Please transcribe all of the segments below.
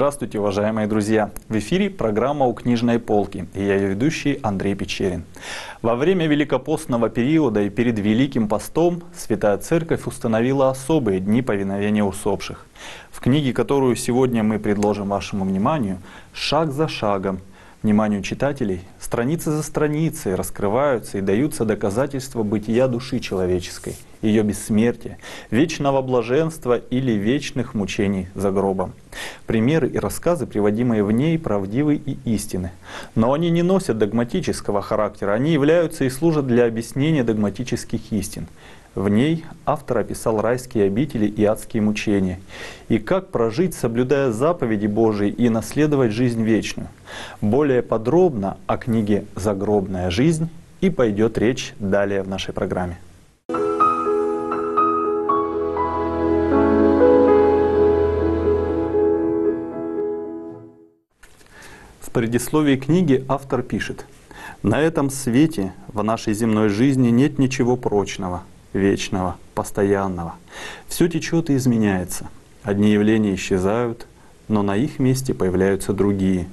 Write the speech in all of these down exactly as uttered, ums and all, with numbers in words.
Здравствуйте, уважаемые друзья! В эфире программа «У книжной полки» и я ее ведущий Андрей Печерин. Во время великопостного периода и перед Великим постом Святая Церковь установила особые дни повиновения усопших. В книге, которую сегодня мы предложим вашему вниманию, шаг за шагом, вниманию читателей, страницы за страницей раскрываются и даются доказательства бытия души человеческой, ее бессмертия, вечного блаженства или вечных мучений за гробом. Примеры и рассказы, приводимые в ней, правдивы и истинны. Но они не носят догматического характера, они являются и служат для объяснения догматических истин. В ней автор описал райские обители и адские мучения, и как прожить, соблюдая заповеди Божии и наследовать жизнь вечную. Более подробно о книге «Загробная жизнь» и пойдет речь далее в нашей программе. В предисловии книги автор пишет: «На этом свете, в нашей земной жизни, нет ничего прочного, вечного, постоянного. Все течет и изменяется. Одни явления исчезают, но на их месте появляются другие.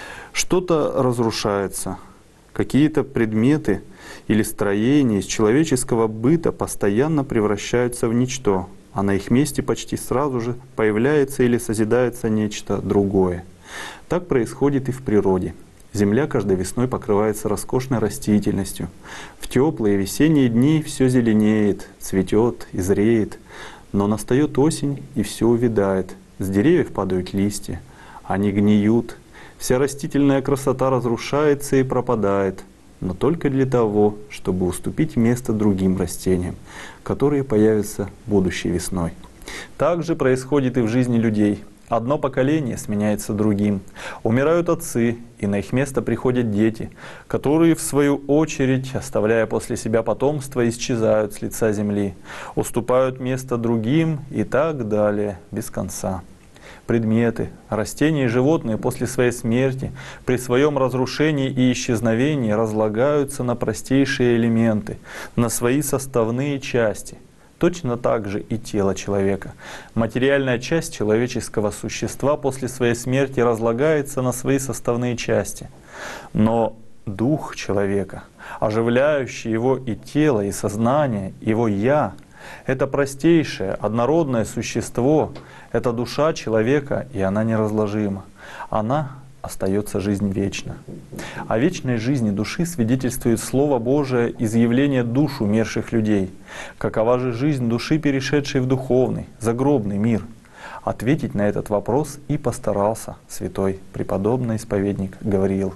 Что-то разрушается, какие-то предметы или строения из человеческого быта постоянно превращаются в ничто, а на их месте почти сразу же появляется или созидается нечто другое. Так происходит и в природе. Земля каждой весной покрывается роскошной растительностью. В теплые весенние дни все зеленеет, цветет и зреет. Но настает осень, и все увядает. С деревьев падают листья, они гниют. Вся растительная красота разрушается и пропадает, но только для того, чтобы уступить место другим растениям, которые появятся будущей весной. Так же происходит и в жизни людей. Одно поколение сменяется другим. Умирают отцы, и на их место приходят дети, которые, в свою очередь, оставляя после себя потомство, исчезают с лица земли, уступают место другим и так далее, без конца. Предметы, растения и животные после своей смерти, при своем разрушении и исчезновении разлагаются на простейшие элементы, на свои составные части. Точно так же и тело человека. Материальная часть человеческого существа после своей смерти разлагается на свои составные части. Но дух человека, оживляющий его и тело, и сознание, его «я», это простейшее, однородное существо, это душа человека, и она неразложима. Она остается жизнь вечна. О вечной жизни души свидетельствует Слово Божие из явления душ умерших людей. Какова же жизнь души, перешедшей в духовный, загробный мир? Ответить на этот вопрос и постарался святой преподобный исповедник Гавриил.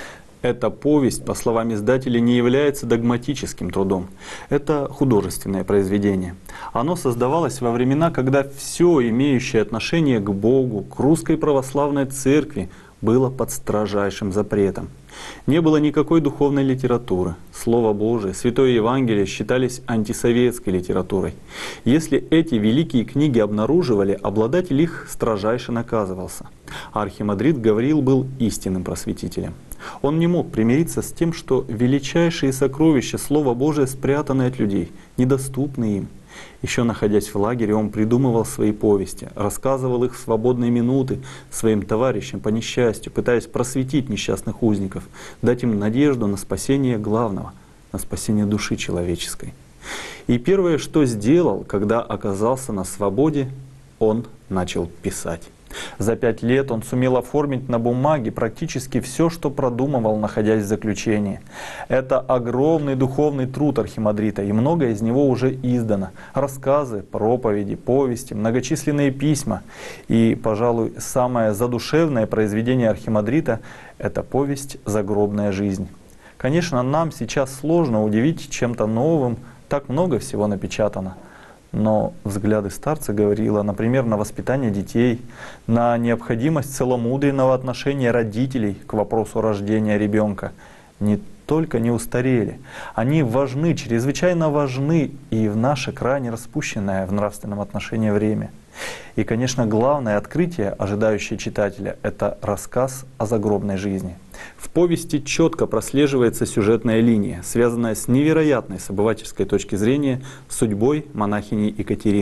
Эта повесть, по словам издателя, не является догматическим трудом. Это художественное произведение. Оно создавалось во времена, когда все, имеющее отношение к Богу, к русской православной церкви, было под строжайшим запретом. Не было никакой духовной литературы. Слово Божие, Святое Евангелие считались антисоветской литературой. Если эти великие книги обнаруживали, обладатель их строжайше наказывался. Архимандрит Гавриил был истинным просветителем. Он не мог примириться с тем, что величайшие сокровища Слова Божия спрятаны от людей, недоступны им. Еще находясь в лагере, он придумывал свои повести, рассказывал их в свободные минуты своим товарищам по несчастью, пытаясь просветить несчастных узников, дать им надежду на спасение главного, на спасение души человеческой. И первое, что сделал, когда оказался на свободе, он начал писать. За пять лет он сумел оформить на бумаге практически все, что продумывал, находясь в заключении. Это огромный духовный труд архимандрита, и многое из него уже издано. Рассказы, проповеди, повести, многочисленные письма. И, пожалуй, самое задушевное произведение архимандрита — это повесть «Загробная жизнь». Конечно, нам сейчас сложно удивить чем-то новым, так много всего напечатано. Но взгляды старца Гавриила, например, на воспитание детей, на необходимость целомудренного отношения родителей к вопросу рождения ребенка, не только не устарели, они важны, чрезвычайно важны и в наше крайне распущенное в нравственном отношении время. И, конечно, главное открытие, ожидающее читателя, это рассказ о загробной жизни. В повести четко прослеживается сюжетная линия, связанная с невероятной с обывательской точки зрения судьбой монахини Екатерины.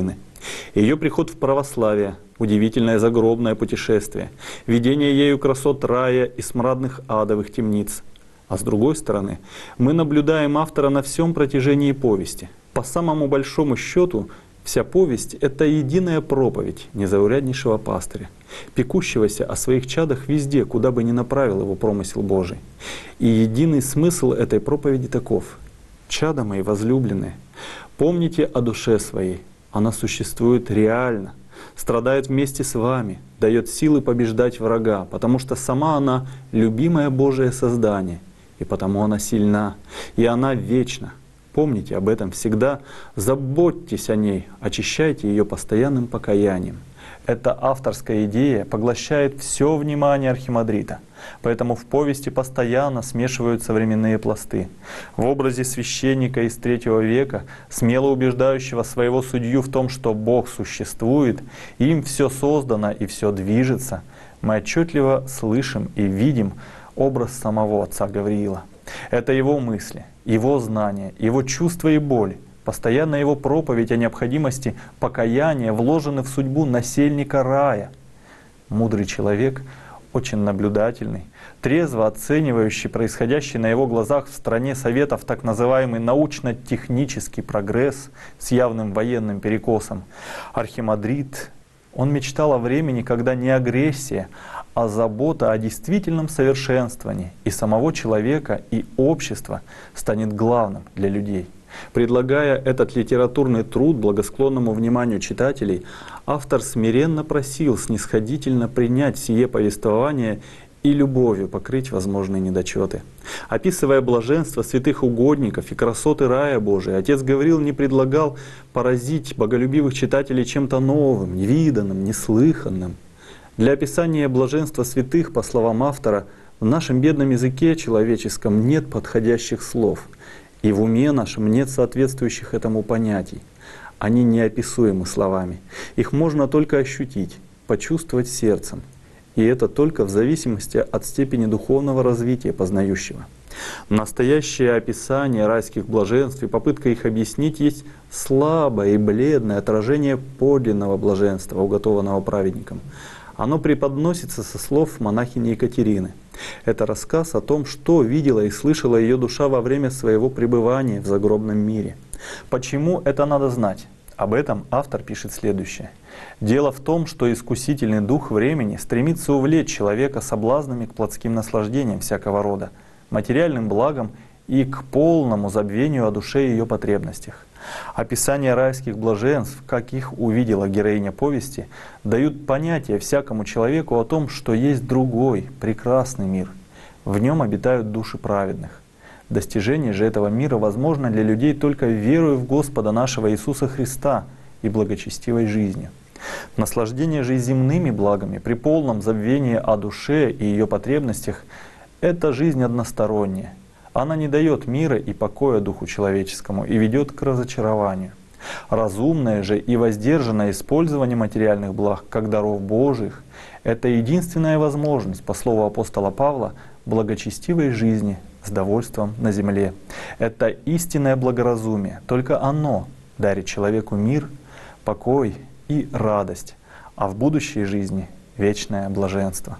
Ее приход в православие, удивительное загробное путешествие, видение ею красот рая и смрадных адовых темниц. А с другой стороны, мы наблюдаем автора на всем протяжении повести. По самому большому счету, вся повесть — это единая проповедь незауряднейшего пастыря, пекущегося о своих чадах везде, куда бы ни направил его промысел Божий. И единый смысл этой проповеди таков: «Чада мои возлюбленные, помните о душе своей, она существует реально, страдает вместе с вами, дает силы побеждать врага, потому что сама она любимое Божие создание, и потому она сильна, и она вечна. Помните об этом всегда, заботьтесь о ней, очищайте ее постоянным покаянием». Эта авторская идея поглощает все внимание архимандрита, поэтому в повести постоянно смешиваются временные пласты. В образе священника из третьего века, смело убеждающего своего судью в том, что Бог существует, им все создано и все движется, мы отчетливо слышим и видим образ самого отца Гавриила. Это его мысли, его знания, его чувства и боль, постоянно его проповедь о необходимости покаяния вложены в судьбу насельника рая. Мудрый человек, очень наблюдательный, трезво оценивающий происходящий на его глазах в стране Советов так называемый научно-технический прогресс с явным военным перекосом, архимандрит, он мечтал о времени, когда не агрессия, а забота о действительном совершенствовании и самого человека, и общества станет главным для людей. Предлагая этот литературный труд благосклонному вниманию читателей, автор смиренно просил снисходительно принять сие повествование и любовью покрыть возможные недочеты. Описывая блаженство святых угодников и красоты рая Божия, отец Гавриил не предлагал поразить боголюбивых читателей чем-то новым, невиданным, неслыханным. Для описания блаженства святых, по словам автора, в нашем бедном языке человеческом нет подходящих слов, и в уме нашем нет соответствующих этому понятий. Они неописуемы словами. Их можно только ощутить, почувствовать сердцем. И это только в зависимости от степени духовного развития познающего. Настоящее описание райских блаженств и попытка их объяснить есть слабое и бледное отражение подлинного блаженства, уготованного праведником. Оно преподносится со слов монахини Екатерины. Это рассказ о том, что видела и слышала ее душа во время своего пребывания в загробном мире. Почему это надо знать? Об этом автор пишет следующее. «Дело в том, что искусительный дух времени стремится увлечь человека соблазнами к плотским наслаждениям всякого рода, материальным благам и к полному забвению о душе и ее потребностях. Описание райских блаженств, как их увидела героиня повести, дают понятие всякому человеку о том, что есть другой, прекрасный мир. В нем обитают души праведных. Достижение же этого мира возможно для людей только верою в Господа нашего Иисуса Христа и благочестивой жизнью. Наслаждение же земными благами при полном забвении о душе и ее потребностях — это жизнь односторонняя. Она не дает мира и покоя духу человеческому и ведет к разочарованию. Разумное же и воздержанное использование материальных благ как даров Божьих — это единственная возможность, по слову апостола Павла, благочестивой жизни с довольством на земле. Это истинное благоразумие, только оно дарит человеку мир, покой и радость, а в будущей жизни — вечное блаженство.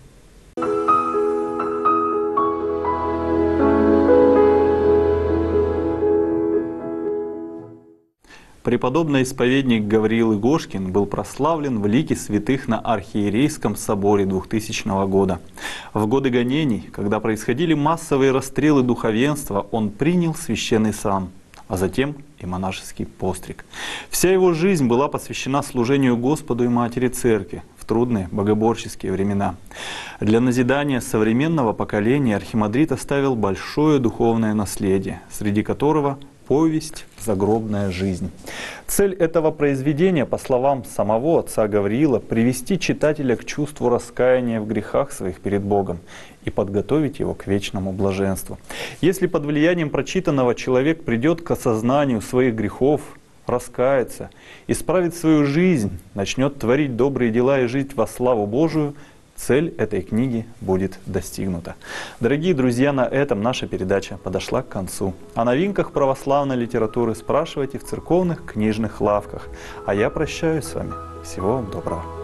Преподобный исповедник Гавриил Игошкин был прославлен в лике святых на архиерейском соборе двухтысячного года. В годы гонений, когда происходили массовые расстрелы духовенства, он принял священный сан, а затем и монашеский постриг. Вся его жизнь была посвящена служению Господу и Матери Церкви в трудные богоборческие времена. Для назидания современного поколения архимандрит оставил большое духовное наследие, среди которого повесть «Загробная жизнь». Цель этого произведения, по словам самого отца Гавриила, привести читателя к чувству раскаяния в грехах своих перед Богом и подготовить его к вечному блаженству. Если под влиянием прочитанного человек придет к осознанию своих грехов, раскается, исправит свою жизнь, начнет творить добрые дела и жить во славу Божию, цель этой книги будет достигнута. Дорогие друзья, на этом наша передача подошла к концу. О новинках православной литературы спрашивайте в церковных книжных лавках. А я прощаюсь с вами. Всего вам доброго.